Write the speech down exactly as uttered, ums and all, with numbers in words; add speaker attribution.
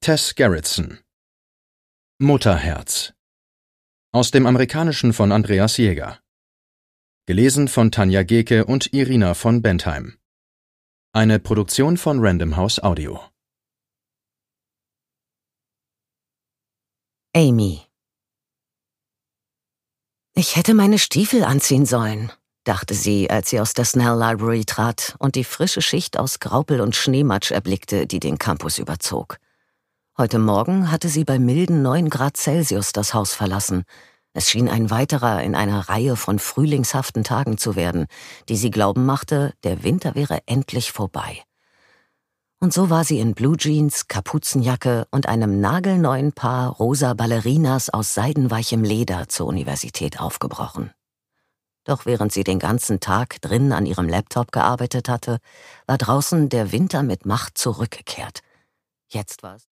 Speaker 1: Tess Gerritsen. Mutterherz. Aus dem Amerikanischen von Andreas Jäger. Gelesen von Tanja Geke und Irina von Bentheim. Eine Produktion von Random House Audio.
Speaker 2: Amy. Ich hätte meine Stiefel anziehen sollen, dachte sie, als sie aus der Snell Library trat und die frische Schicht aus Graupel und Schneematsch erblickte, die den Campus überzog. Heute Morgen hatte sie bei milden neun Grad Celsius das Haus verlassen. Es schien ein weiterer in einer Reihe von frühlingshaften Tagen zu werden, die sie glauben machte, der Winter wäre endlich vorbei. Und so war sie in Blue Jeans, Kapuzenjacke und einem nagelneuen Paar rosa Ballerinas aus seidenweichem Leder zur Universität aufgebrochen. Doch während sie den ganzen Tag drinnen an ihrem Laptop gearbeitet hatte, war draußen der Winter mit Macht zurückgekehrt. Jetzt war es